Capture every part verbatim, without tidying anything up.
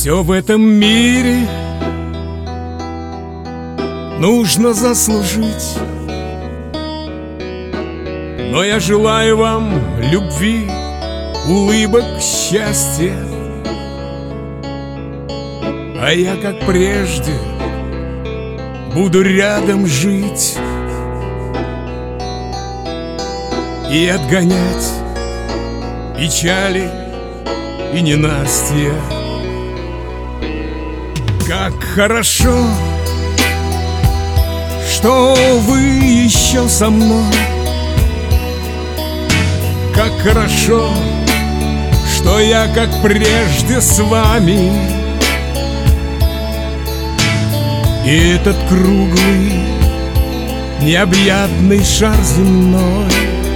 Все в этом мире нужно заслужить, но я желаю вам любви, улыбок, счастья. А я, как прежде, буду рядом жить и отгонять печали и ненастья. Как хорошо, что вы еще со мной. Как хорошо, что я, как прежде, с вами. И этот круглый, необъятный шар земной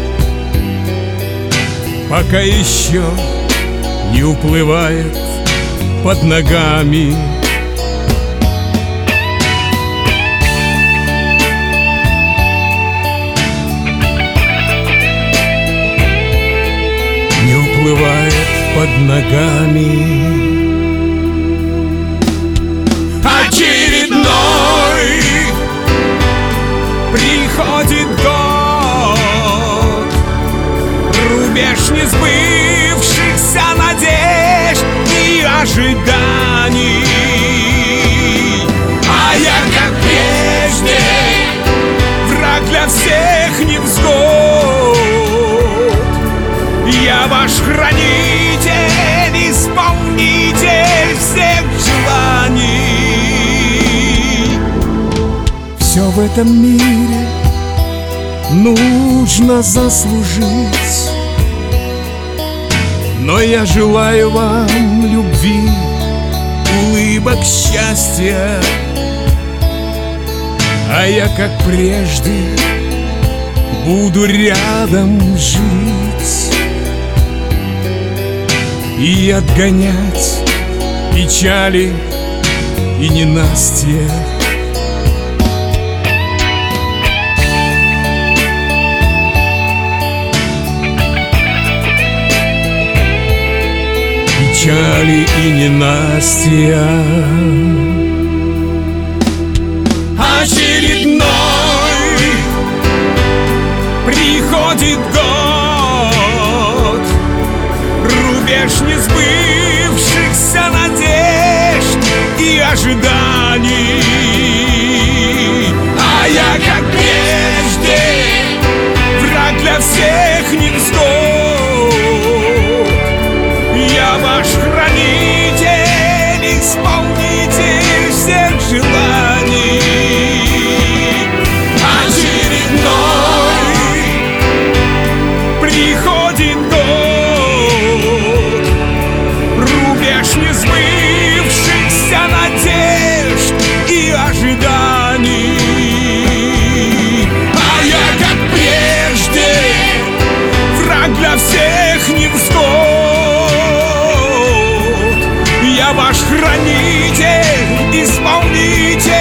пока еще не уплывает под ногами. Не уплывает под ногами. Очередной приходит год, рубеж несбывшихся надежд и ожиданий. А я, как прежде, враг для всех невзгод. Я ваш хранитель, исполнитель всех желаний. Все в этом мире нужно заслужить, но я желаю вам любви, улыбок, счастья. А я, как прежде, буду рядом жить и отгонять печали и ненастья. Печали и ненастья. Очередной приходит год, рубеж несбывшихся надежд и ожиданий. А я, как прежде, враг для всех невзгод. Я ваш хранитель, исполнитель всех желаний. Очередной приходит год, рубеж несбывшихся надежд и ожиданий. А я, как прежде, враг для всех невзгод. Я ваш хранитель, исполнитель